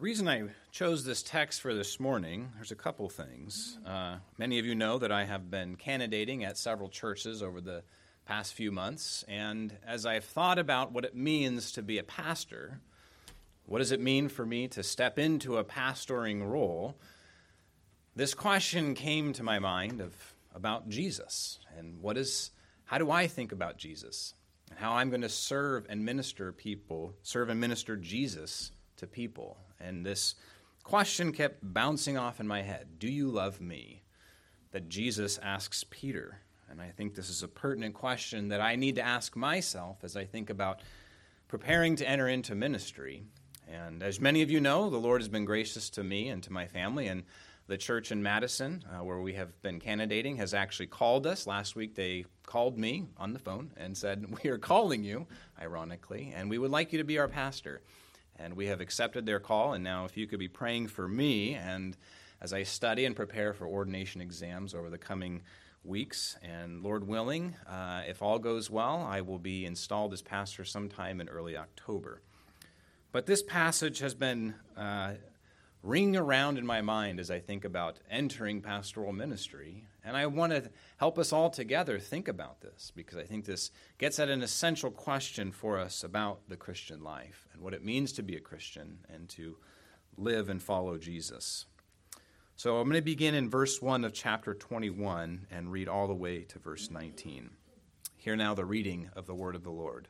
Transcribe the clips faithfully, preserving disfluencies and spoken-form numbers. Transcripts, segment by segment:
reason I chose this text for this morning, there's a couple things. Uh, many of you know that I have been candidating at several churches over the past few months, and as I've thought about what it means to be a pastor, what does it mean for me to step into a pastoring role, this question came to my mind of about Jesus, and what is, how do I think about Jesus, and how I'm going to serve and minister people, serve and minister Jesus to people. And this question kept bouncing off in my head. Do you love me? That Jesus asks Peter. And I think this is a pertinent question that I need to ask myself as I think about preparing to enter into ministry. And as many of you know, the Lord has been gracious to me and to my family, and the church in Madison, uh, where we have been candidating, has actually called us. Last week they called me on the phone and said, we are calling you, ironically, and we would like you to be our pastor. And we have accepted their call, and now if you could be praying for me, and as I study and prepare for ordination exams over the coming weeks, and Lord willing, uh, if all goes well, I will be installed as pastor sometime in early October. But this passage has been uh, ringing around in my mind as I think about entering pastoral ministry, and I want to help us all together think about this, because I think this gets at an essential question for us about the Christian life and what it means to be a Christian and to live and follow Jesus. So I'm going to begin in verse one of chapter twenty-one and read all the way to verse nineteen. Hear now the reading of the word of the Lord.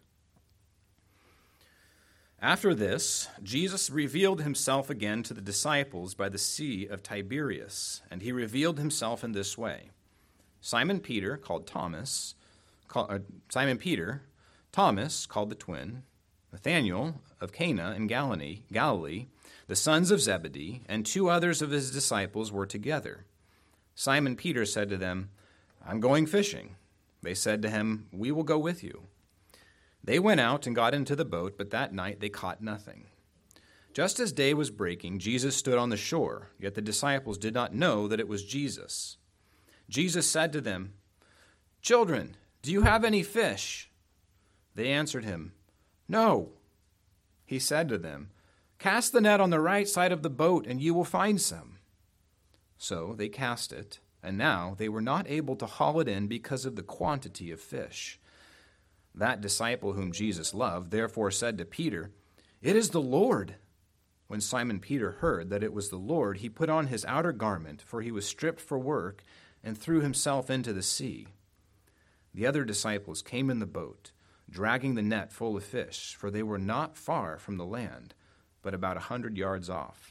After this, Jesus revealed himself again to the disciples by the Sea of Tiberias, and he revealed himself in this way. Simon Peter, called Thomas, call, uh, Simon Peter, Thomas, called the twin, Nathanael of Cana in Galilee, Galilee, the sons of Zebedee, and two others of his disciples were together. Simon Peter said to them, I'm going fishing. They said to him, We will go with you. They went out and got into the boat, but that night they caught nothing. Just as day was breaking, Jesus stood on the shore, yet the disciples did not know that it was Jesus. Jesus said to them, Children, do you have any fish? They answered him, No. He said to them, Cast the net on the right side of the boat, and you will find some. So they cast it, and now they were not able to haul it in because of the quantity of fish. That disciple whom Jesus loved therefore said to Peter, It is the Lord. When Simon Peter heard that it was the Lord, he put on his outer garment, for he was stripped for work, and threw himself into the sea. The other disciples came in the boat, dragging the net full of fish, for they were not far from the land, but about a hundred yards off.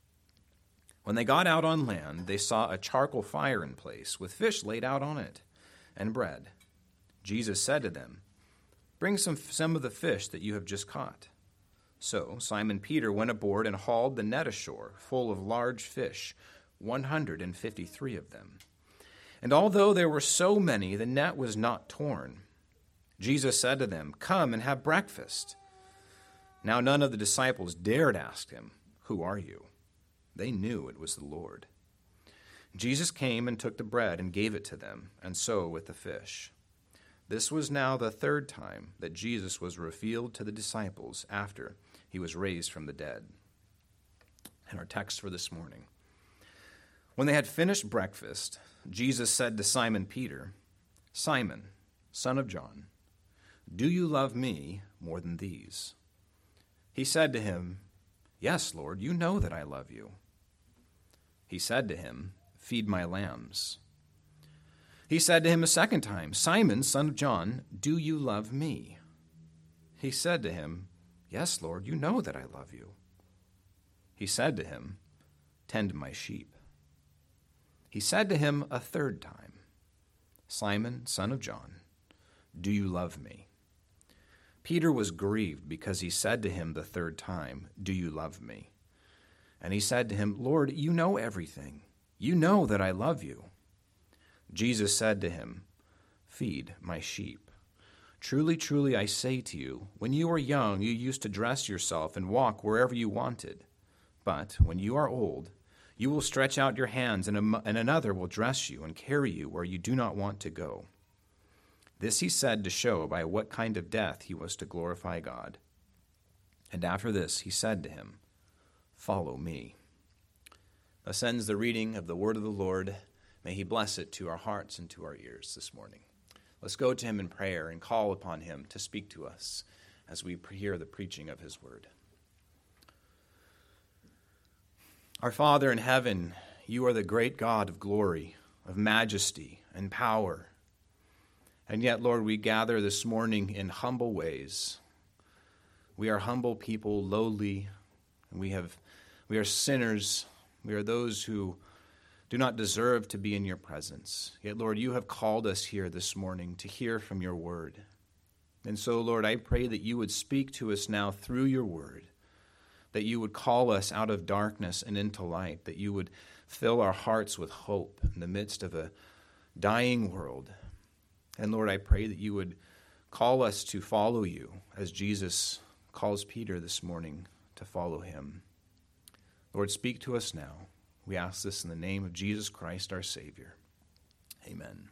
When they got out on land, they saw a charcoal fire in place, with fish laid out on it, and bread. Jesus said to them, Bring some, some of the fish that you have just caught. So Simon Peter went aboard and hauled the net ashore, full of large fish, one hundred and fifty-three of them. And although there were so many, the net was not torn. Jesus said to them, Come and have breakfast. Now none of the disciples dared ask him, Who are you? They knew it was the Lord. Jesus came and took the bread and gave it to them, and so with the fish. This was now the third time that Jesus was revealed to the disciples after he was raised from the dead. And our text for this morning. When they had finished breakfast, Jesus said to Simon Peter, Simon, son of John, do you love me more than these? He said to him, Yes, Lord, you know that I love you. He said to him, Feed my lambs. He said to him a second time, Simon, son of John, do you love me? He said to him, Yes, Lord, you know that I love you. He said to him, Tend my sheep. He said to him a third time, Simon, son of John, do you love me? Peter was grieved because he said to him the third time, Do you love me? And he said to him, Lord, you know everything. You know that I love you. Jesus said to him, Feed my sheep. Truly, truly, I say to you, when you were young, you used to dress yourself and walk wherever you wanted. But when you are old, you will stretch out your hands, and, a, and another will dress you and carry you where you do not want to go. This he said to show by what kind of death he was to glorify God. And after this he said to him, follow me. Thus ends the reading of the word of the Lord. May he bless it to our hearts and to our ears this morning. Let's go to him in prayer and call upon him to speak to us as we hear the preaching of his word. Our Father in heaven, you are the great God of glory, of majesty and power. And yet, Lord, we gather this morning in humble ways. We are humble people, lowly, and we have we are sinners. We are those who do not deserve to be in your presence. Yet, Lord, you have called us here this morning to hear from your word. And so, Lord, I pray that you would speak to us now through your word, that you would call us out of darkness and into light, that you would fill our hearts with hope in the midst of a dying world. And, Lord, I pray that you would call us to follow you as Jesus calls Peter this morning to follow him. Lord, speak to us now. We ask this in the name of Jesus Christ, our Savior. Amen.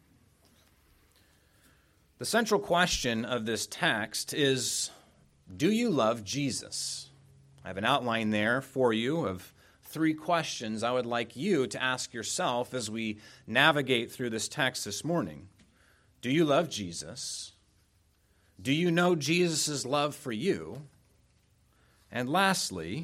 The central question of this text is, do you love Jesus? I have an outline there for you of three questions I would like you to ask yourself as we navigate through this text this morning. Do you love Jesus? Do you know Jesus' love for you? And lastly,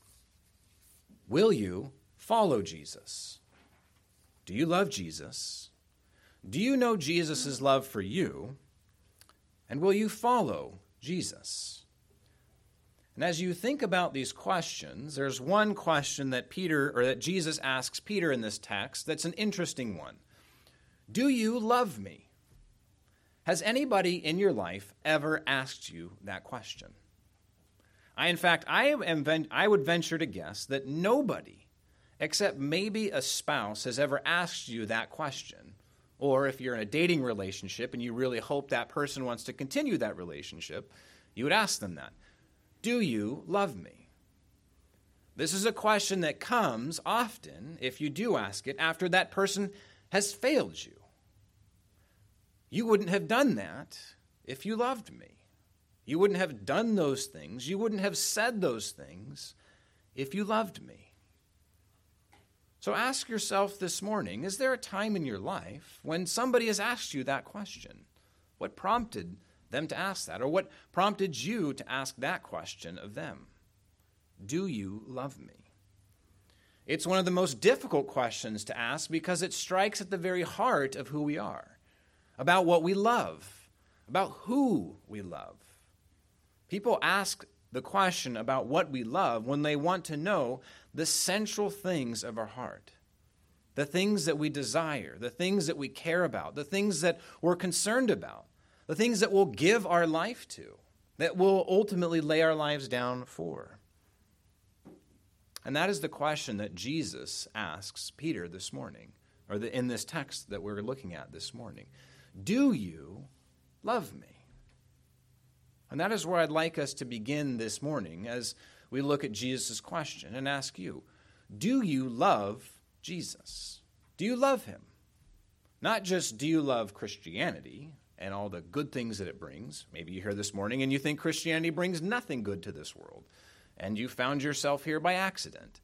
will you follow Jesus? Do you love Jesus? Do you know Jesus' love for you? And will you follow Jesus? And as you think about these questions, there's one question that Peter, or that Jesus asks Peter in this text that's an interesting one. Do you love me? Has anybody in your life ever asked you that question? I, in fact, I am, I would venture to guess that nobody, except maybe a spouse, has ever asked you that question. Or if you're in a dating relationship and you really hope that person wants to continue that relationship, you would ask them that. Do you love me? This is a question that comes often, if you do ask it, after that person has failed you. You wouldn't have done that if you loved me. You wouldn't have done those things. You wouldn't have said those things if you loved me. So ask yourself this morning, is there a time in your life when somebody has asked you that question? What prompted them to ask that? Or what prompted you to ask that question of them? Do you love me? It's one of the most difficult questions to ask because it strikes at the very heart of who we are, about what we love, about who we love. People ask the question about what we love when they want to know the central things of our heart, the things that we desire, the things that we care about, the things that we're concerned about, the things that we'll give our life to, that we'll ultimately lay our lives down for. And that is the question that Jesus asks Peter this morning, or the, in this text that we're looking at this morning. Do you love me? And that is where I'd like us to begin this morning as we look at Jesus' question and ask you, do you love Jesus? Do you love him? Not just do you love Christianity and all the good things that it brings. Maybe you're here this morning and you think Christianity brings nothing good to this world, and you found yourself here by accident.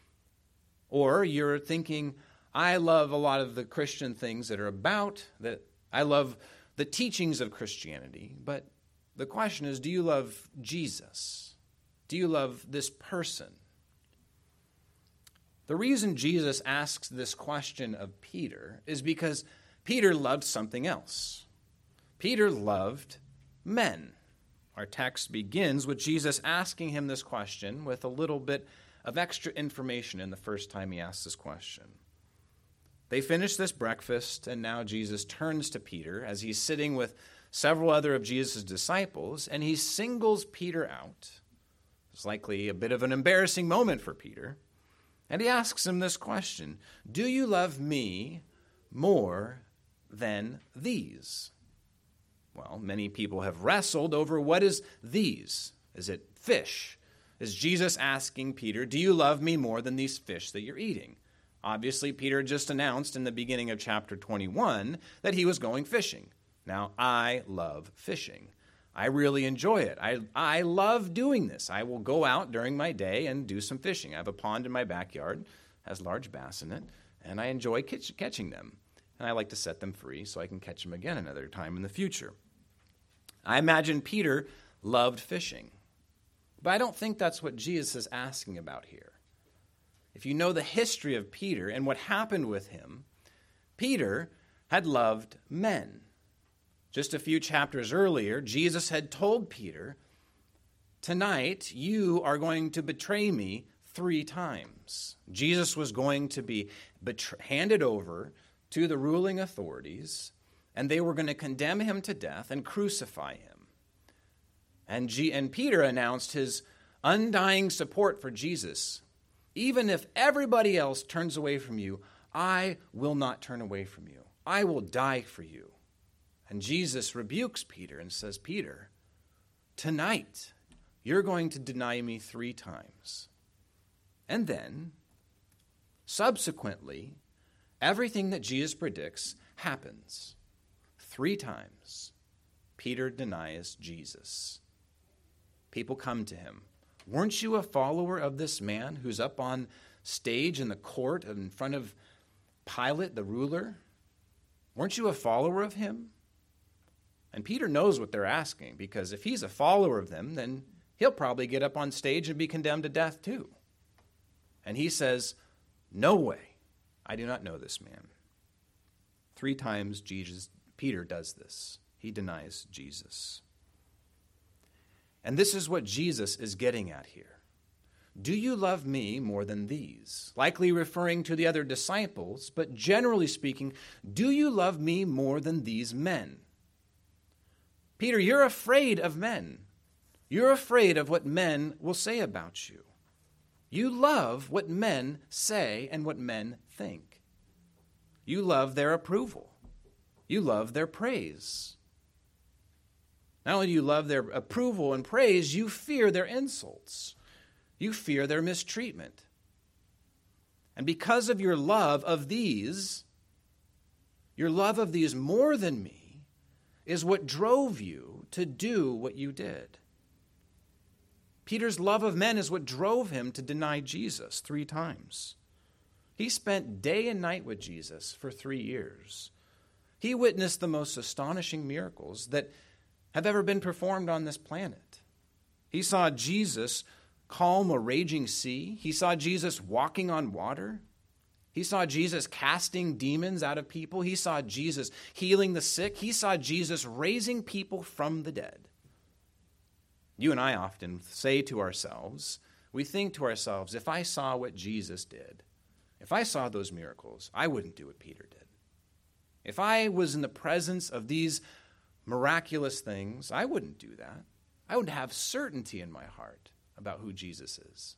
Or you're thinking, I love a lot of the Christian things that are about, that I love the teachings of Christianity, but the question is, do you love Jesus? Do you love this person? The reason Jesus asks this question of Peter is because Peter loved something else. Peter loved men. Our text begins with Jesus asking him this question with a little bit of extra information in the first time he asks this question. They finish this breakfast, and now Jesus turns to Peter as he's sitting with several other of Jesus' disciples, and he singles Peter out. It's likely a bit of an embarrassing moment for Peter. And he asks him this question, do you love me more than these? Well, many people have wrestled over what is these. Is it fish? Is Jesus asking Peter, do you love me more than these fish that you're eating? Obviously, Peter just announced in the beginning of chapter twenty-one that he was going fishing. Now, I love fishing. I really enjoy it. I, I love doing this. I will go out during my day and do some fishing. I have a pond in my backyard, has large bass in it, and I enjoy catch, catching them. And I like to set them free so I can catch them again another time in the future. I imagine Peter loved fishing. But I don't think that's what Jesus is asking about here. If you know the history of Peter and what happened with him, Peter had loved men. Just a few chapters earlier, Jesus had told Peter, tonight you are going to betray me three times. Jesus was going to be betray- handed over to the ruling authorities, and they were going to condemn him to death and crucify him. And, G- and Peter announced his undying support for Jesus. Even if everybody else turns away from you, I will not turn away from you. I will die for you. And Jesus rebukes Peter and says, Peter, tonight you're going to deny me three times. And then, subsequently, everything that Jesus predicts happens. Three times, Peter denies Jesus. People come to him. Weren't you a follower of this man who's up on stage in the court in front of Pilate, the ruler? Weren't you a follower of him? And Peter knows what they're asking, because if he's a follower of them, then he'll probably get up on stage and be condemned to death too. And he says, no way, I do not know this man. Three times Jesus, Peter does this. He denies Jesus. And this is what Jesus is getting at here. Do you love me more than these? Likely referring to the other disciples, but generally speaking, do you love me more than these men? Peter, you're afraid of men. You're afraid of what men will say about you. You love what men say and what men think. You love their approval. You love their praise. Not only do you love their approval and praise, you fear their insults. You fear their mistreatment. And because of your love of these, your love of these more than me, is what drove you to do what you did. Peter's love of men is what drove him to deny Jesus three times. He spent day and night with Jesus for three years. He witnessed the most astonishing miracles that have ever been performed on this planet. He saw Jesus calm a raging sea. He saw Jesus walking on water. He saw Jesus casting demons out of people. He saw Jesus healing the sick. He saw Jesus raising people from the dead. You and I often say to ourselves, we think to ourselves, if I saw what Jesus did, if I saw those miracles, I wouldn't do what Peter did. If I was in the presence of these miraculous things, I wouldn't do that. I would have certainty in my heart about who Jesus is.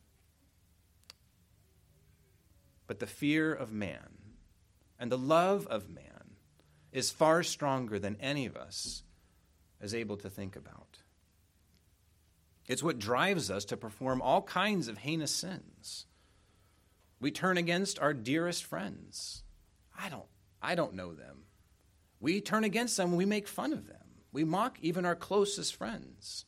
But the fear of man and the love of man is far stronger than any of us is able to think about. It's what drives us to perform all kinds of heinous sins. We turn against our dearest friends. I don't, I don't know them. We turn against them and we make fun of them. We mock even our closest friends.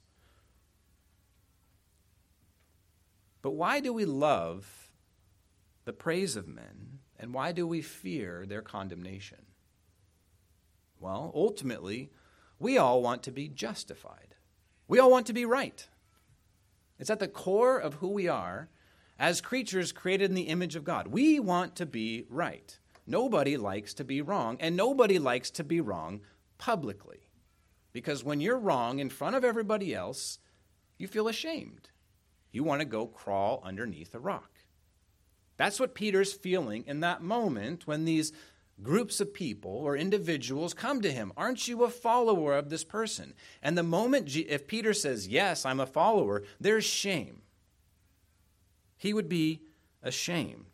But why do we love the praise of men, and why do we fear their condemnation? Well, ultimately, we all want to be justified. We all want to be right. It's at the core of who we are as creatures created in the image of God. We want to be right. Nobody likes to be wrong, and nobody likes to be wrong publicly. Because when you're wrong in front of everybody else, you feel ashamed. You want to go crawl underneath a rock. That's what Peter's feeling in that moment when these groups of people or individuals come to him. Aren't you a follower of this person? And the moment, if Peter says, yes, I'm a follower, there's shame. He would be ashamed.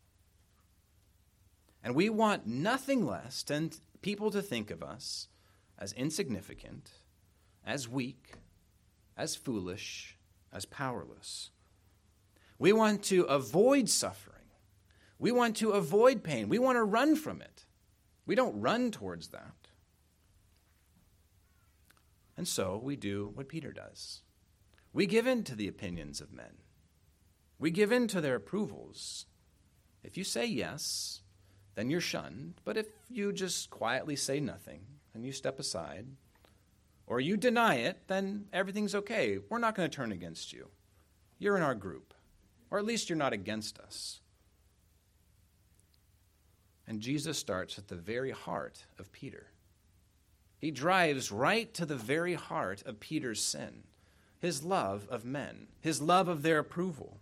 And we want nothing less than people to think of us as insignificant, as weak, as foolish, as powerless. We want to avoid suffering. We want to avoid pain. We want to run from it. We don't run towards that. And so we do what Peter does. We give in to the opinions of men. We give in to their approvals. If you say yes, then you're shunned. But if you just quietly say nothing and you step aside, or you deny it, then everything's okay. We're not going to turn against you. You're in our group, or at least you're not against us. And Jesus starts at the very heart of Peter. He drives right to the very heart of Peter's sin, his love of men, his love of their approval.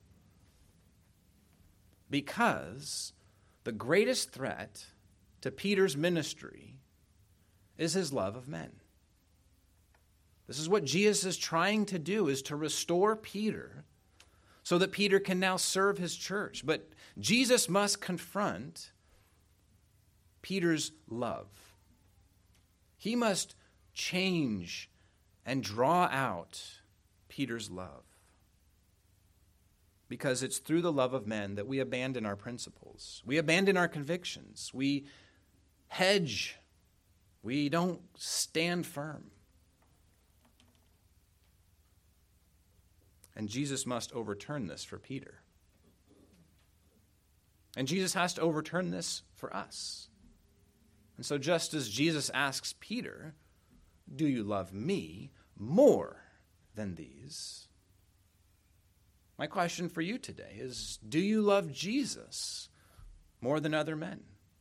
Because the greatest threat to Peter's ministry is his love of men. This is what Jesus is trying to do, is to restore Peter so that Peter can now serve his church. But Jesus must confront Peter's love. He must change and draw out Peter's love. Because it's through the love of men that we abandon our principles. We abandon our convictions. We hedge. We don't stand firm. And Jesus must overturn this for Peter. And Jesus has to overturn this for us. And so just as Jesus asks Peter, do you love me more than these? My question for you today is, do you love Jesus more than other men?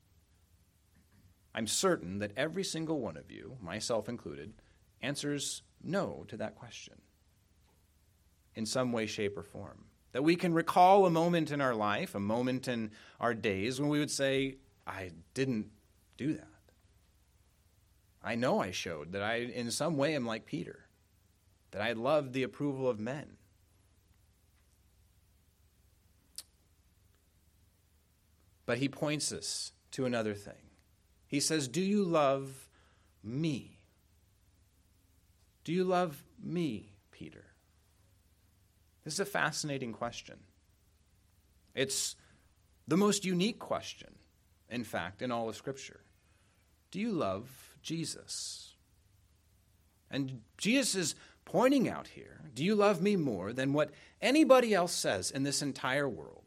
I'm certain that every single one of you, myself included, answers no to that question in some way, shape, or form. That we can recall a moment in our life, a moment in our days when we would say, I didn't do that. I know I showed that I, in some way, am like Peter, that I loved the approval of men. But he points us to another thing. He says, do you love me? Do you love me, Peter? This is a fascinating question. It's the most unique question, in fact, in all of Scripture. Do you love Jesus? And Jesus is pointing out here, do you love me more than what anybody else says in this entire world?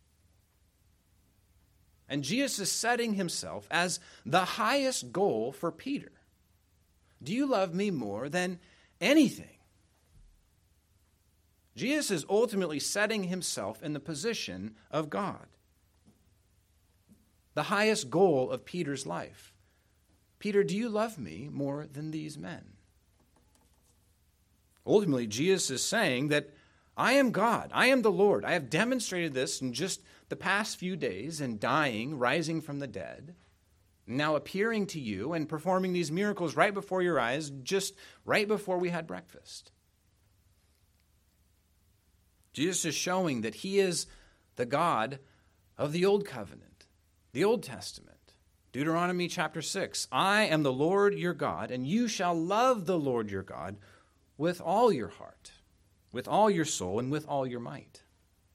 And Jesus is setting himself as the highest goal for Peter. Do you love me more than anything? Jesus is ultimately setting himself in the position of God. The highest goal of Peter's life. Peter, do you love me more than these men? Ultimately, Jesus is saying that I am God. I am the Lord. I have demonstrated this in just the past few days in dying, rising from the dead, now appearing to you and performing these miracles right before your eyes, just right before we had breakfast. Jesus is showing that he is the God of the Old Covenant, the Old Testament. Deuteronomy chapter six, I am the Lord your God, and you shall love the Lord your God with all your heart, with all your soul, and with all your might.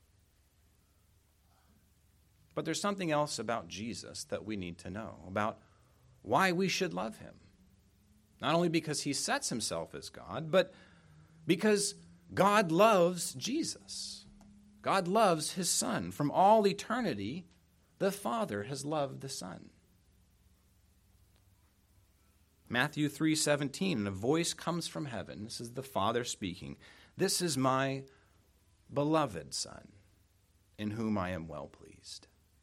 But there's something else about Jesus that we need to know, about why we should love him. Not only because he sets himself as God, but because God loves Jesus. God loves his Son. From all eternity, the Father has loved the Son. Matthew three seventeen, and a voice comes from heaven. This is the Father speaking. This is my beloved Son, in whom I am well pleased.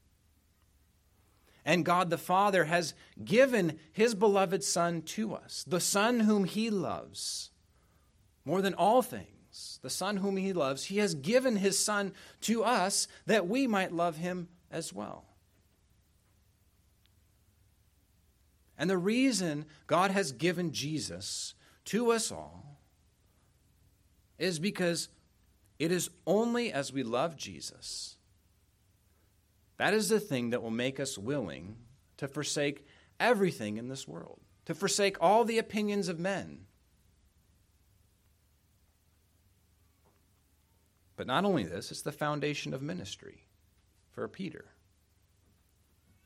And God the Father has given his beloved Son to us, the Son whom he loves more than all things. The Son whom he loves, he has given his Son to us that we might love him as well. And the reason God has given Jesus to us all is because it is only as we love Jesus, that is the thing that will make us willing to forsake everything in this world, to forsake all the opinions of men. But not only this, it's the foundation of ministry for Peter.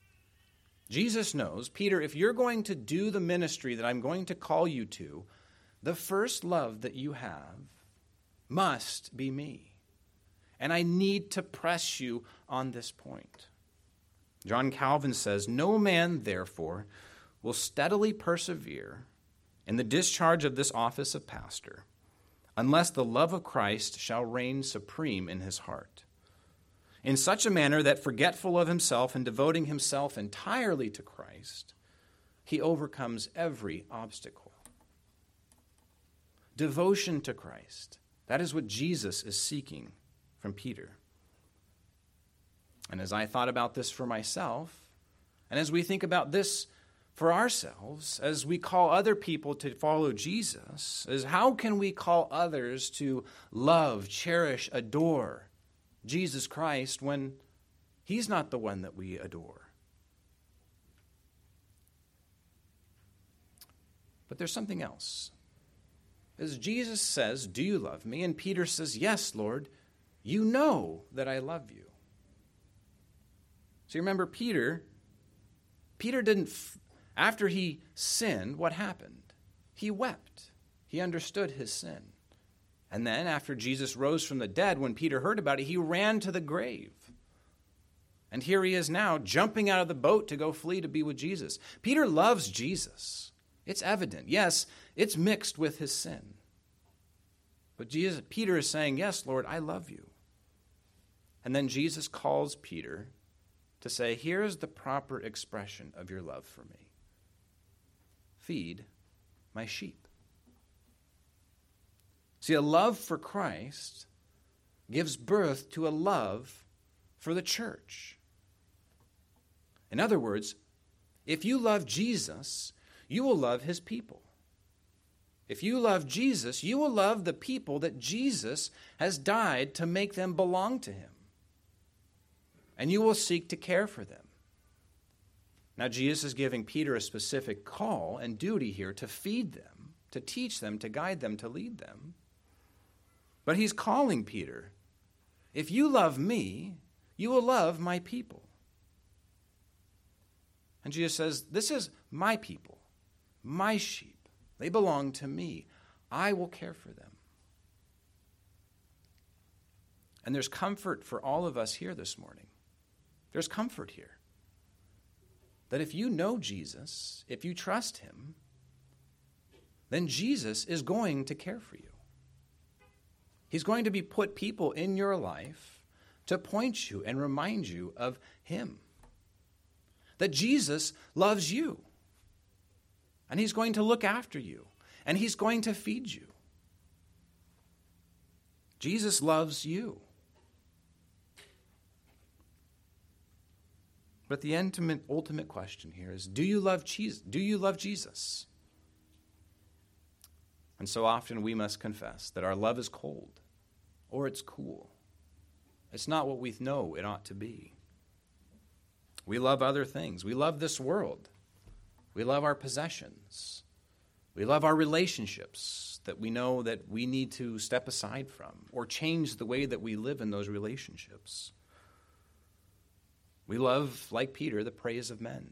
Jesus knows, Peter, if you're going to do the ministry that I'm going to call you to, the first love that you have must be me. And I need to press you on this point. John Calvin says, "No man, therefore, will steadily persevere in the discharge of this office of pastor unless the love of Christ shall reign supreme in his heart, in such a manner that, forgetful of himself and devoting himself entirely to Christ, he overcomes every obstacle." Devotion to Christ. That is what Jesus is seeking from Peter. And as I thought about this for myself, and as we think about this for ourselves, as we call other people to follow Jesus, is how can we call others to love, cherish, adore Jesus Christ when he's not the one that we adore? But there's something else. As Jesus says, "Do you love me?" And Peter says, "Yes, Lord, you know that I love you." So you remember Peter, Peter didn't, after he sinned, what happened? He wept. He understood his sin. And then after Jesus rose from the dead, when Peter heard about it, he ran to the grave. And here he is now, jumping out of the boat to go flee to be with Jesus. Peter loves Jesus. It's evident. Yes, it's mixed with his sin. But Jesus, Peter is saying, "Yes, Lord, I love you." And then Jesus calls Peter to say, "Here's the proper expression of your love for me. Feed my sheep." See, a love for Christ gives birth to a love for the church. In other words, if you love Jesus, you will love his people. If you love Jesus, you will love the people that Jesus has died to make them belong to him. And you will seek to care for them. Now, Jesus is giving Peter a specific call and duty here to feed them, to teach them, to guide them, to lead them. But he's calling Peter, if you love me, you will love my people. And Jesus says, this is my people, my sheep. They belong to me. I will care for them. And there's comfort for all of us here this morning. There's comfort here. That if you know Jesus, if you trust him, then Jesus is going to care for you. He's going to be put people in your life to point you and remind you of him. That Jesus loves you. And he's going to look after you. And he's going to feed you. Jesus loves you. But the ultimate, ultimate question here is, do you love Jesus? Do you love Jesus? And so often we must confess that our love is cold or it's cool. It's not what we know it ought to be. We love other things. We love this world. We love our possessions. We love our relationships that we know that we need to step aside from or change the way that we live in those relationships. We love, like Peter, the praise of men.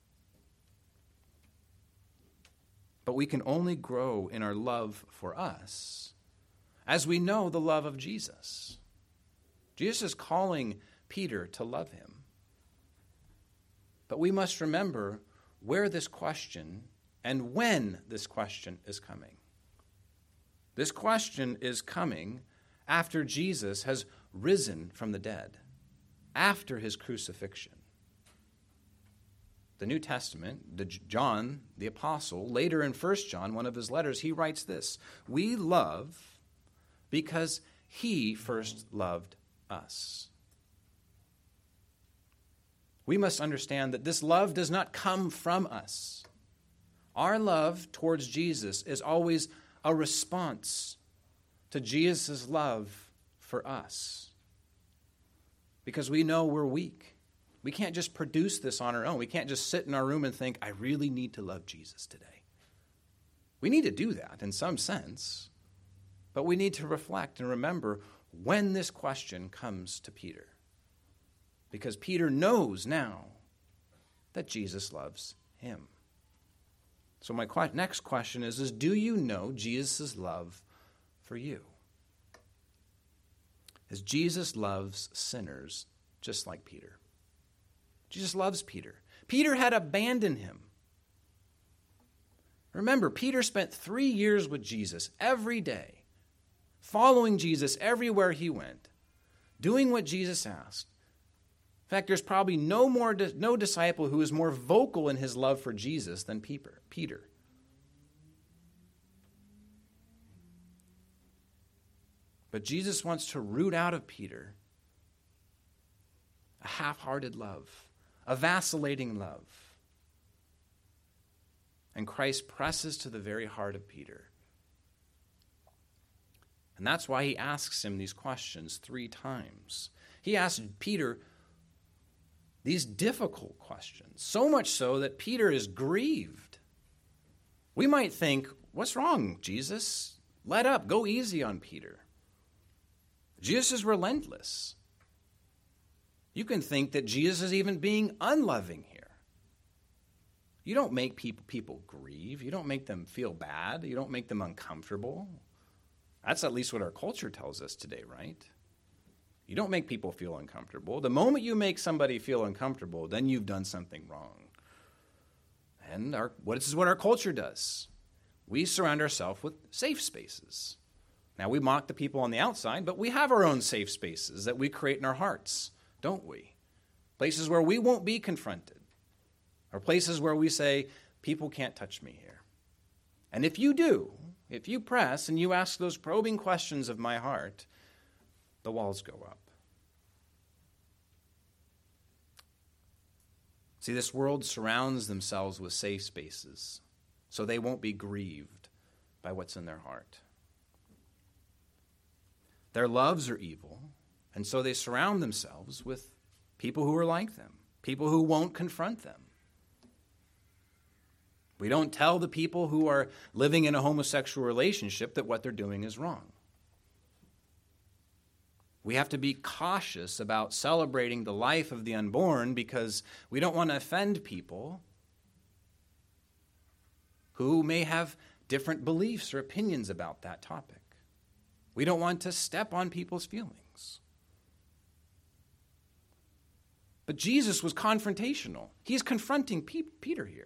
But we can only grow in our love for us as we know the love of Jesus. Jesus is calling Peter to love him. But we must remember where this question and when this question is coming. This question is coming after Jesus has risen from the dead, after his crucifixion. The New Testament, the John, the apostle, later in First John, one of his letters, he writes this: we love because he first loved us. We must understand that this love does not come from us. Our love towards Jesus is always a response to Jesus' love for us. Because we know we're weak. We can't just produce this on our own. We can't just sit in our room and think, I really need to love Jesus today. We need to do that in some sense. But we need to reflect and remember when this question comes to Peter. Because Peter knows now that Jesus loves him. So my que- next question is, is, do you know Jesus' love for you? As Jesus loves sinners just like Peter. Jesus loves Peter. Peter had abandoned him. Remember, Peter spent three years with Jesus every day, following Jesus everywhere he went, doing what Jesus asked. In fact, there's probably no more no disciple who is more vocal in his love for Jesus than Peter. But Jesus wants to root out of Peter a half-hearted love, a vacillating love. And Christ presses to the very heart of Peter. And that's why he asks him these questions three times. He asks Peter these difficult questions, so much so that Peter is grieved. We might think, what's wrong, Jesus? Let up, go easy on Peter. Jesus is relentless. You can think that Jesus is even being unloving here. You don't make people, people grieve. You don't make them feel bad. You don't make them uncomfortable. That's at least what our culture tells us today, right? You don't make people feel uncomfortable. The moment you make somebody feel uncomfortable, then you've done something wrong. And our, what this is what our culture does. We surround ourselves with safe spaces. Now, we mock the people on the outside, but we have our own safe spaces that we create in our hearts, don't we? Places where we won't be confronted. Or places where we say, people can't touch me here. And if you do, if you press and you ask those probing questions of my heart, the walls go up. See, this world surrounds themselves with safe spaces, so they won't be grieved by what's in their heart. Their loves are evil, and so they surround themselves with people who are like them, people who won't confront them. We don't tell the people who are living in a homosexual relationship that what they're doing is wrong. We have to be cautious about celebrating the life of the unborn because we don't want to offend people who may have different beliefs or opinions about that topic. We don't want to step on people's feelings. But Jesus was confrontational. He's confronting P- Peter here.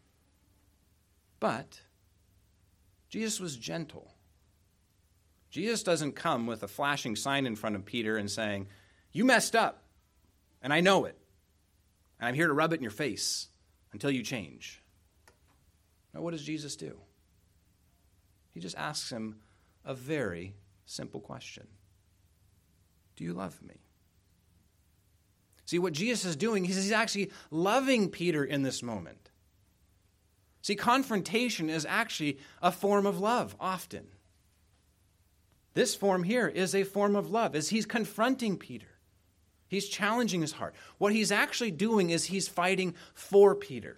But Jesus was gentle. Jesus doesn't come with a flashing sign in front of Peter and saying, you messed up, and I know it, and I'm here to rub it in your face until you change. Now, what does Jesus do? He just asks him a very simple question. Do you love me? See, what Jesus is doing, he's actually loving Peter in this moment. See, confrontation is actually a form of love, often. This form here is a form of love, as he's confronting Peter. He's challenging his heart. What he's actually doing is he's fighting for Peter.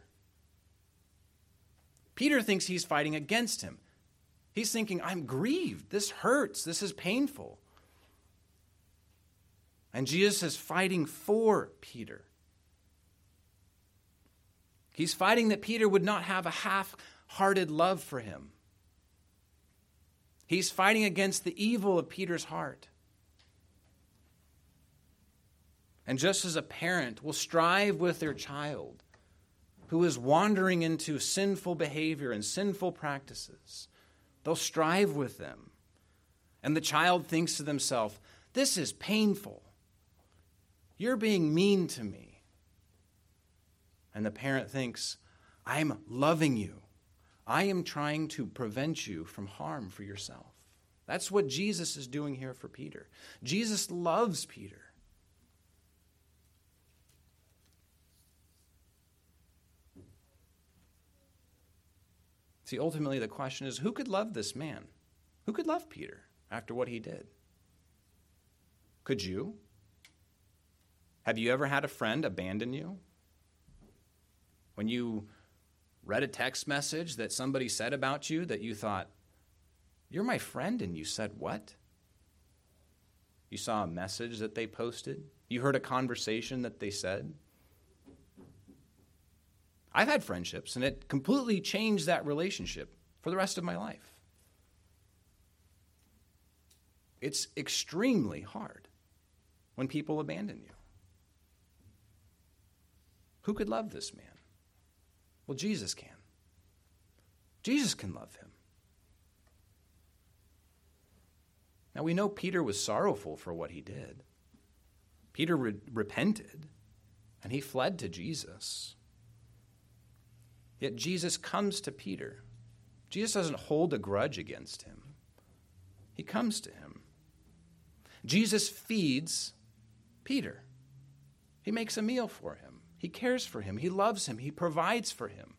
Peter thinks he's fighting against him. He's thinking, I'm grieved. This hurts. This is painful. And Jesus is fighting for Peter. He's fighting that Peter would not have a half-hearted love for him. He's fighting against the evil of Peter's heart. And just as a parent will strive with their child who is wandering into sinful behavior and sinful practices, they'll strive with them. And the child thinks to themselves, this is painful. You're being mean to me. And the parent thinks, I'm loving you. I am trying to prevent you from harm for yourself. That's what Jesus is doing here for Peter. Jesus loves Peter. See, ultimately the question is, who could love this man? Who could love Peter after what he did? Could you? Have you ever had a friend abandon you? When you read a text message that somebody said about you that you thought, you're my friend, and you said what? You saw a message that they posted? You heard a conversation that they said? I've had friendships, and it completely changed that relationship for the rest of my life. It's extremely hard when people abandon you. Who could love this man? Well, Jesus can. Jesus can love him. Now, we know Peter was sorrowful for what he did. Peter re- repented, and he fled to Jesus. Yet Jesus comes to Peter. Jesus doesn't hold a grudge against him. He comes to him. Jesus feeds Peter. He makes a meal for him. He cares for him. He loves him. He provides for him.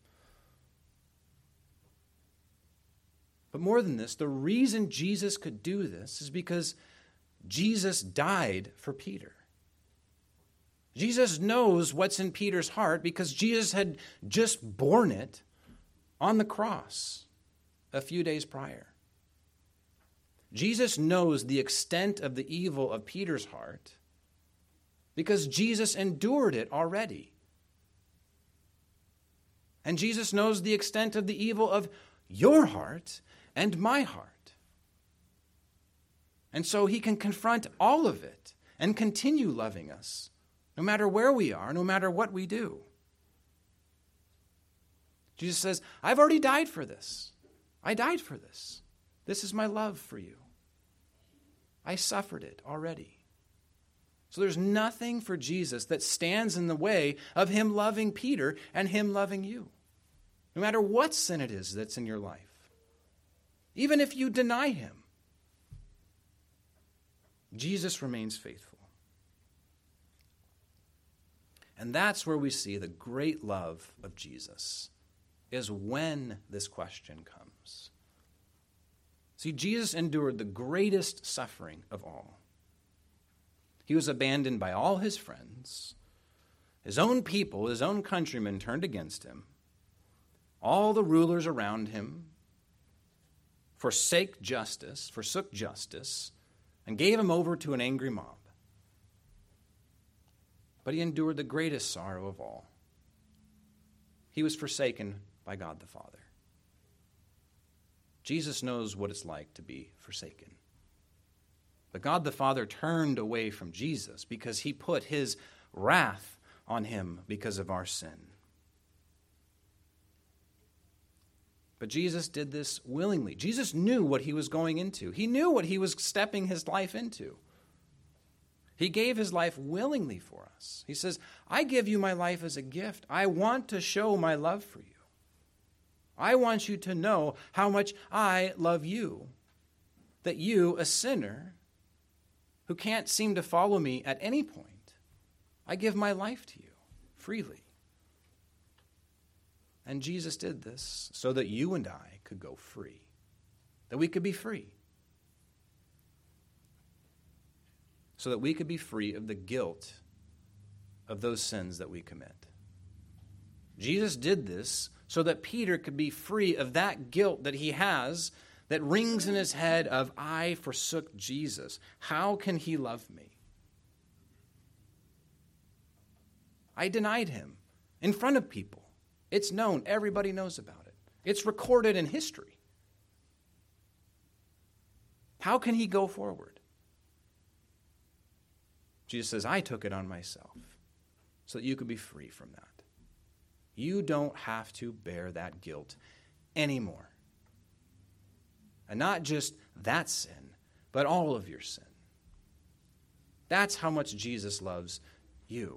But more than this, the reason Jesus could do this is because Jesus died for Peter. Jesus knows what's in Peter's heart because Jesus had just borne it on the cross a few days prior. Jesus knows the extent of the evil of Peter's heart because Jesus endured it already. And Jesus knows the extent of the evil of your heart and my heart. And so he can confront all of it and continue loving us, no matter where we are, no matter what we do. Jesus says, I've already died for this. I died for this. This is my love for you. I suffered it already. So there's nothing for Jesus that stands in the way of him loving Peter and him loving you. No matter what sin it is that's in your life. Even if you deny him, Jesus remains faithful. And that's where we see the great love of Jesus, is when this question comes. See, Jesus endured the greatest suffering of all. He was abandoned by all his friends. His own people, his own countrymen turned against him. All the rulers around him forsake justice, forsook justice, and gave him over to an angry mob. But he endured the greatest sorrow of all. He was forsaken by God the Father. Jesus knows what it's like to be forsaken. But God the Father turned away from Jesus because he put his wrath on him because of our sin. But Jesus did this willingly. Jesus knew what he was going into. He knew what he was stepping his life into. He gave his life willingly for us. He says, I give you my life as a gift. I want to show my love for you. I want you to know how much I love you. That you, a sinner, who can't seem to follow me at any point, I give my life to you freely. And Jesus did this so that you and I could go free, that we could be free, so that we could be free of the guilt of those sins that we commit. Jesus did this so that Peter could be free of that guilt that he has that rings in his head of, I forsook Jesus. How can he love me? I denied him in front of people. It's known. Everybody knows about it. It's recorded in history. How can he go forward? Jesus says, I took it on myself so that you could be free from that. You don't have to bear that guilt anymore. And not just that sin, but all of your sin. That's how much Jesus loves you.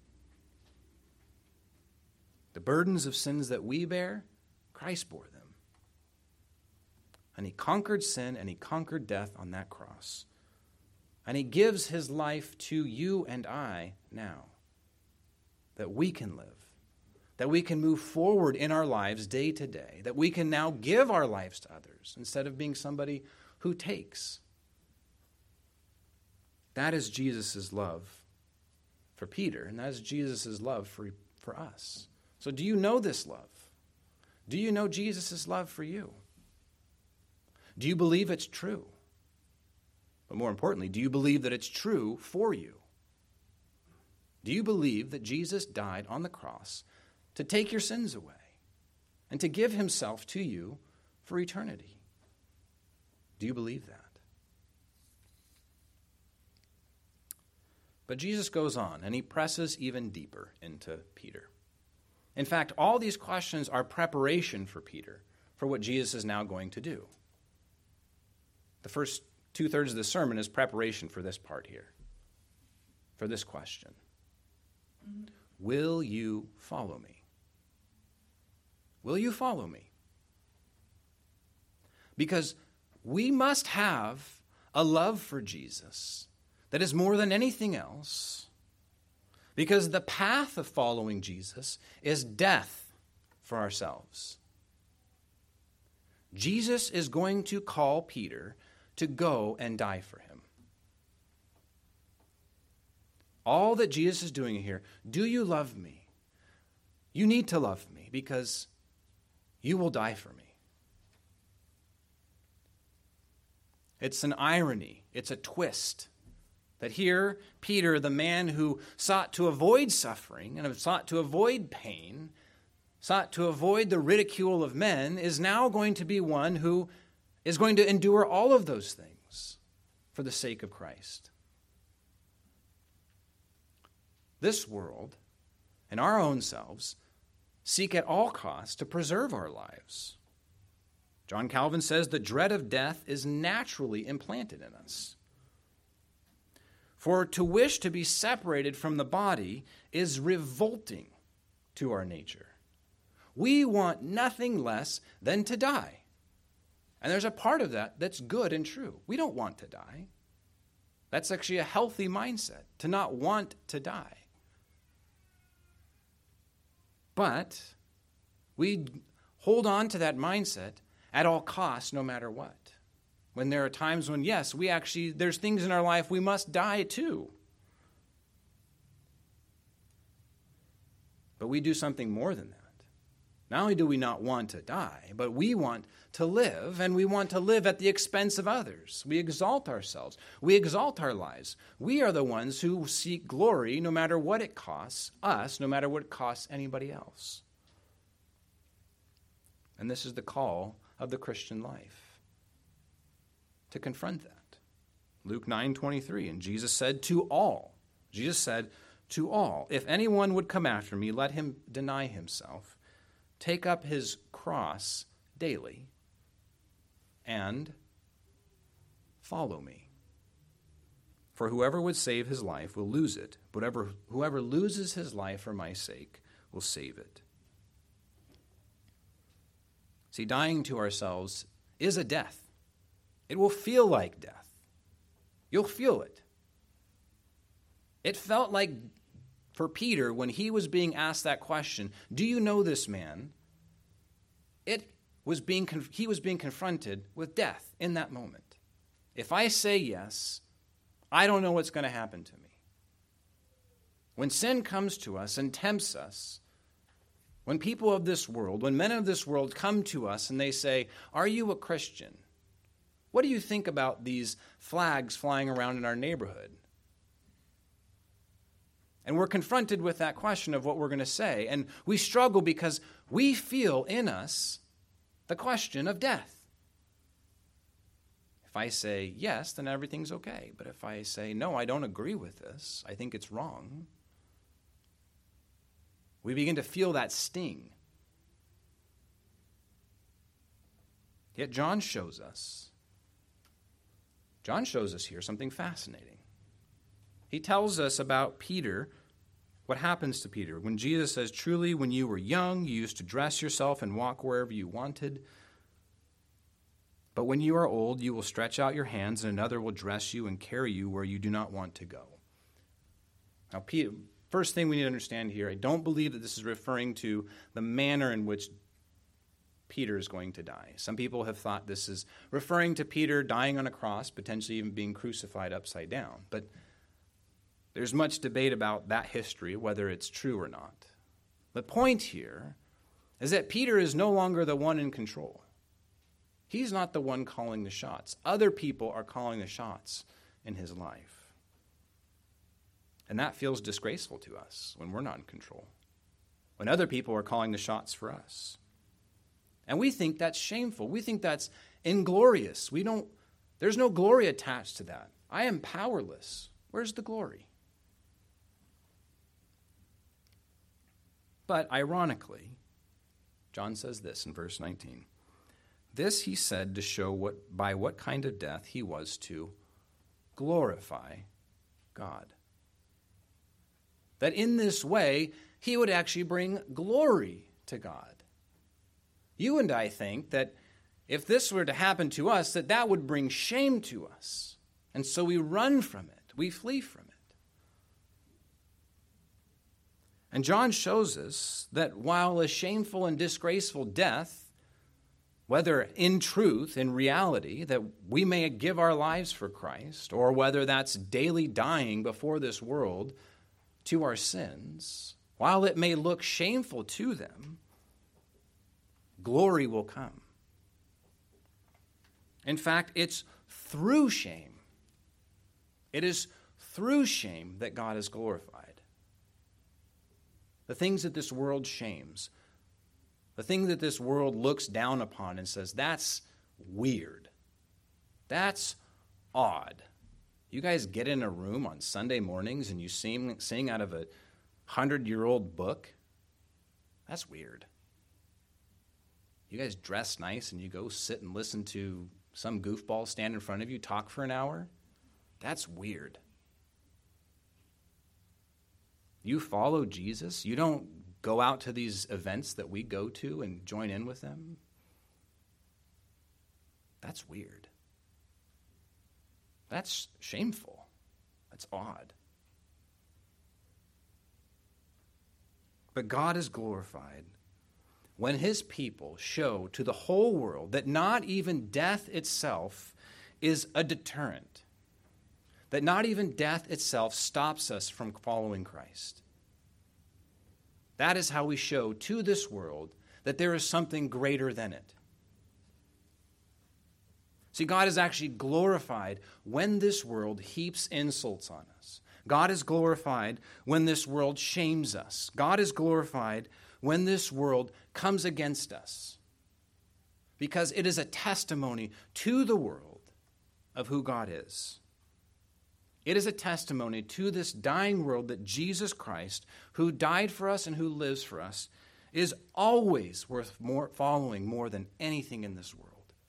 The burdens of sins that we bear, Christ bore them. And he conquered sin and he conquered death on that cross. And he gives his life to you and I now, that we can live, that we can move forward in our lives day to day, that we can now give our lives to others instead of being somebody who takes. That is Jesus' love for Peter, and that is Jesus' love for, for us. So do you know this love? Do you know Jesus' love for you? Do you believe it's true? But more importantly, do you believe that it's true for you? Do you believe that Jesus died on the cross to take your sins away and to give himself to you for eternity. Do you believe that? But Jesus goes on, and he presses even deeper into Peter. In fact, all these questions are preparation for Peter for what Jesus is now going to do. The first two-thirds of the sermon is preparation for this part here, for this question. Mm-hmm. Will you follow me? Will you follow me? Because we must have a love for Jesus that is more than anything else, because the path of following Jesus is death for ourselves. Jesus is going to call Peter to go and die for him. All that Jesus is doing here, do you love me? You need to love me because you will die for me. It's an irony, it's a twist. That here, Peter, the man who sought to avoid suffering and sought to avoid pain, sought to avoid the ridicule of men, is now going to be one who is going to endure all of those things for the sake of Christ. This world and our own selves seek at all costs to preserve our lives. John Calvin says the dread of death is naturally implanted in us. For to wish to be separated from the body is revolting to our nature. We want nothing less than to die. And there's a part of that that's good and true. We don't want to die. That's actually a healthy mindset, to not want to die. But we hold on to that mindset at all costs, no matter what. When there are times when, yes, we actually, there's things in our life we must die too. But we do something more than that. Not only do we not want to die, but we want to live, and we want to live at the expense of others. We exalt ourselves. We exalt our lives. We are the ones who seek glory no matter what it costs us, no matter what it costs anybody else. And this is the call of the Christian life, to confront that. Luke nine twenty-three, and Jesus said to all, Jesus said to all, if anyone would come after me, let him deny himself, take up his cross daily, and follow me. For whoever would save his life will lose it, but whoever, whoever loses his life for my sake will save it. See, dying to ourselves is a death. It will feel like death. You'll feel it. It felt like for Peter, when he was being asked that question, do you know this man? It was being he was being confronted with death in that moment. If I say yes, I don't know what's going to happen to me. When sin comes to us and tempts us, when people of this world, when men of this world come to us and they say, are you a Christian? What do you think about these flags flying around in our neighborhood? And we're confronted with that question of what we're going to say. And we struggle because we feel in us the question of death. If I say yes, then everything's okay. But if I say, no, I don't agree with this, I think it's wrong, we begin to feel that sting. Yet John shows us, John shows us here something fascinating. He tells us about Peter, what happens to Peter. When Jesus says, truly, when you were young, you used to dress yourself and walk wherever you wanted. But when you are old, you will stretch out your hands, and another will dress you and carry you where you do not want to go. Now, Peter, first thing we need to understand here, I don't believe that this is referring to the manner in which Peter is going to die. Some people have thought this is referring to Peter dying on a cross, potentially even being crucified upside down. But there's much debate about that history, whether it's true or not. The point here is that Peter is no longer the one in control. He's not the one calling the shots. Other people are calling the shots in his life. And that feels disgraceful to us when we're not in control. when other people are calling the shots for us. And we think that's shameful. We think that's inglorious. We don't, there's no glory attached to that. I am powerless. Where's the glory? But ironically, John says this in verse nineteen. This he said to show what by what kind of death he was to glorify God. That in this way, he would actually bring glory to God. You and I think that if this were to happen to us, that that would bring shame to us. And so we run from it. We flee from it. And John shows us that while a shameful and disgraceful death, whether in truth, in reality, that we may give our lives for Christ, or whether that's daily dying before this world to our sins, while it may look shameful to them, glory will come. In fact, it's through shame. It is through shame that God is glorified. The things that this world shames, the thing that this world looks down upon and says, that's weird. That's odd. You guys get in a room on Sunday mornings and you sing, sing out of a hundred-year-old book? That's weird. You guys dress nice and you go sit and listen to some goofball stand in front of you talk for an hour? That's weird. You follow Jesus? You don't go out to these events that we go to and join in with them? That's weird. That's shameful. That's odd. But God is glorified when his people show to the whole world that not even death itself is a deterrent. That not even death itself stops us from following Christ. That is how we show to this world that there is something greater than it. See, God is actually glorified when this world heaps insults on us. God is glorified when this world shames us. God is glorified when this world comes against us. Because it is a testimony to the world of who God is. It is a testimony to this dying world that Jesus Christ, who died for us and who lives for us, is always worth more following more than anything in this world.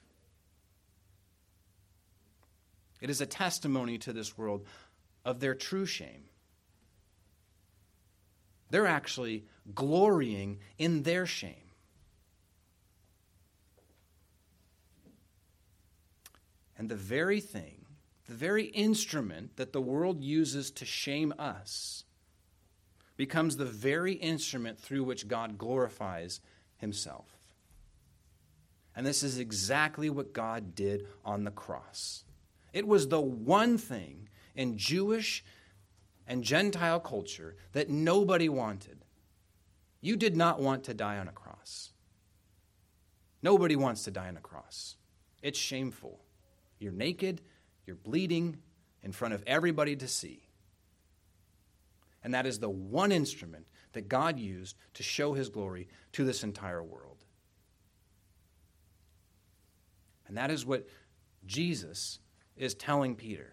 It is a testimony to this world of their true shame. They're actually glorying in their shame. And the very thing, the very instrument that the world uses to shame us becomes the very instrument through which God glorifies himself. And this is exactly what God did on the cross. It was the one thing in Jewish and Gentile culture that nobody wanted. You did not want to die on a cross. Nobody wants to die on a cross. It's shameful. You're naked, you're bleeding in front of everybody to see. And that is the one instrument that God used to show his glory to this entire world. And that is what Jesus is telling Peter.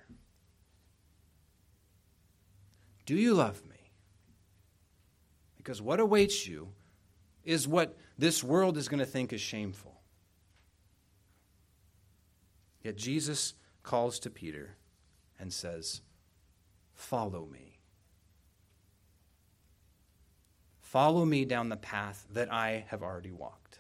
Do you love me? Because what awaits you is what this world is going to think is shameful. Yet Jesus calls to Peter and says, follow me. Follow me down the path that I have already walked.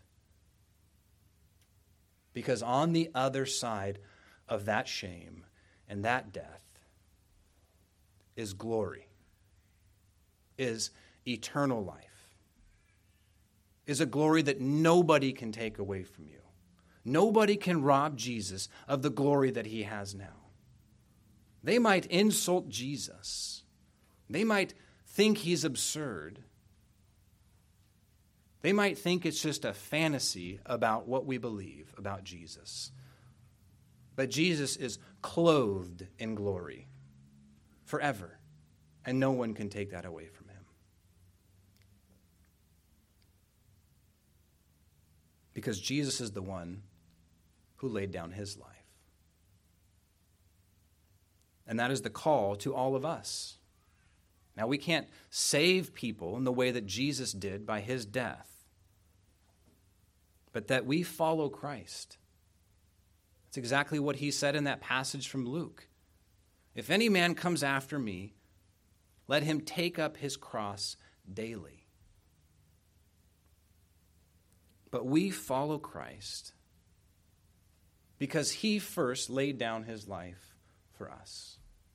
Because on the other side of that shame and that death is glory, is eternal life, is a glory that nobody can take away from you. Nobody can rob Jesus of the glory that he has now. They might insult Jesus. They might think he's absurd. They might think it's just a fantasy about what we believe about Jesus. But Jesus is clothed in glory forever, and no one can take that away from him. because Jesus is the one who laid down his life. And that is the call to all of us. Now, we can't save people in the way that Jesus did by his death, but that we follow Christ. That's exactly what he said in that passage from Luke. If any man comes after me, let him take up his cross daily. But we follow Christ because he first laid down his life for us.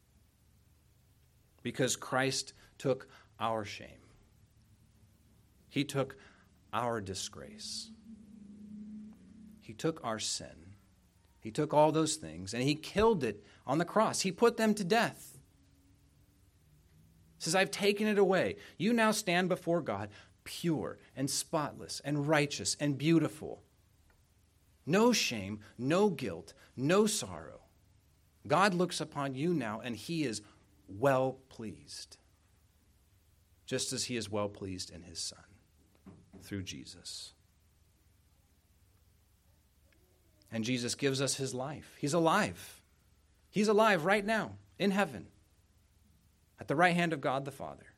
Because Christ took our shame. He took our disgrace. He took our sin. He took all those things and he killed it on the cross. He put them to death. He says, I've taken it away. You now stand before God pure and spotless and righteous and beautiful. No shame, no guilt, no sorrow. God looks upon you now and he is well pleased, just as he is well pleased in his Son through Jesus. And Jesus gives us his life. He's alive. He's alive right now in heaven at the right hand of God the Father.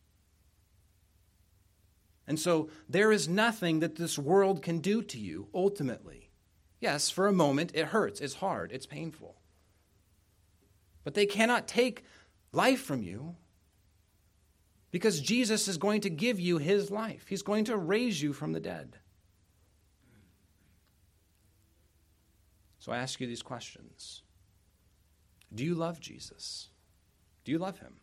And so there is nothing that this world can do to you ultimately. Yes, for a moment it hurts, it's hard, it's painful. But they cannot take life from you because Jesus is going to give you his life. He's going to raise you from the dead. So I ask you these questions. Do you love Jesus? Do you love him?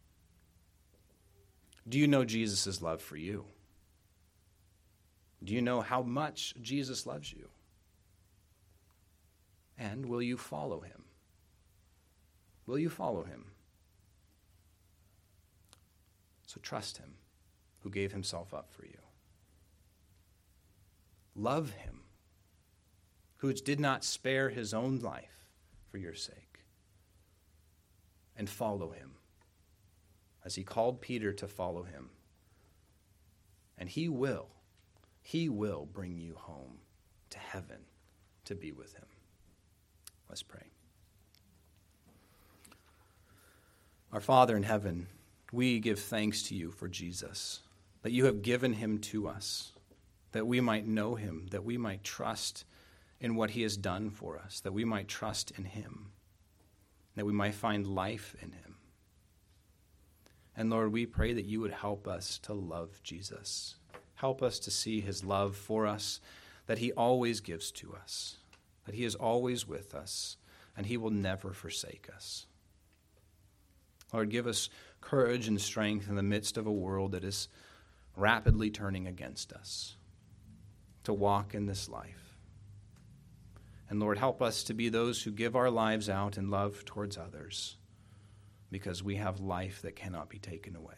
Do you know Jesus' love for you? Do you know how much Jesus loves you? And will you follow him? Will you follow him? So trust him who gave himself up for you. Love him who did not spare his own life for your sake. And follow him as he called Peter to follow him. And he will, he will bring you home to heaven to be with him. Let's pray. Our Father in heaven, we give thanks to you for Jesus, that you have given him to us, that we might know him, that we might trust in what he has done for us, that we might trust in him, that we might find life in him. And Lord, we pray that you would help us to love Jesus. Help us to see his love for us, that he always gives to us, that he is always with us, and he will never forsake us. Lord, give us courage and strength in the midst of a world that is rapidly turning against us, to walk in this life. And Lord, help us to be those who give our lives out in love towards others, because we have life that cannot be taken away.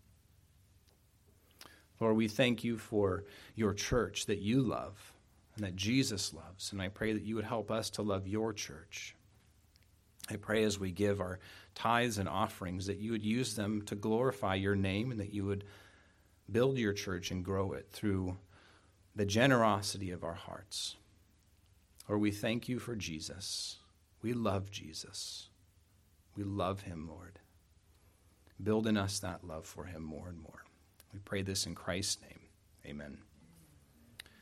Lord, we thank you for your church that you love and that Jesus loves, and I pray that you would help us to love your church. I pray as we give our tithes and offerings that you would use them to glorify your name and that you would build your church and grow it through the generosity of our hearts. Lord, we thank you for Jesus. We love Jesus. We love him, Lord. Build in us that love for him more and more. We pray this in Christ's name. Amen.